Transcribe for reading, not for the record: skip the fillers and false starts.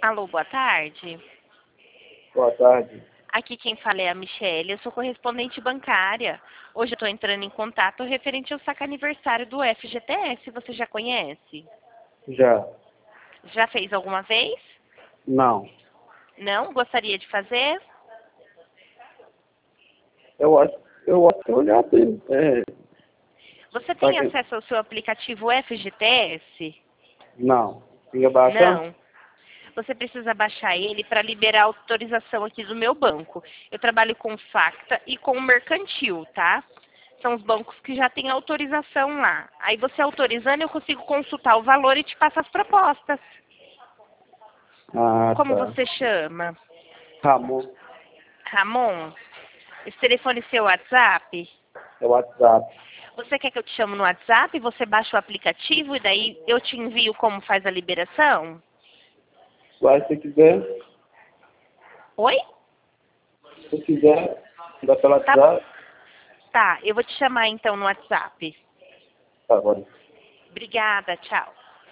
Alô, boa tarde. Boa tarde. Aqui quem fala é a Michelle, eu sou correspondente bancária. Hoje eu estou entrando em contato referente ao saque aniversário do FGTS. Você já conhece? Já. Já fez alguma vez? Não. Não? Gostaria de fazer? Eu acho que eu já tenho. Você Só tem que acesso ao seu aplicativo FGTS? não. Fica baixando? Não. Você precisa baixar ele para liberar a autorização aqui do meu banco. Eu trabalho com Facta e com Mercantil, tá? São os bancos que já têm autorização lá. Aí você autorizando, eu consigo consultar o valor e te passar as propostas. Ah, Como tá. você chama? Ramon, Ramon? Esse telefone é seu WhatsApp? é o WhatsApp. Você quer que eu te chame no WhatsApp? Você baixa o aplicativo e daí eu te envio como faz a liberação? Mas se quiser, Oi? se quiser, dá pelo Tá, WhatsApp. tá, eu vou te chamar então no WhatsApp. Tá bom. Obrigada, tchau.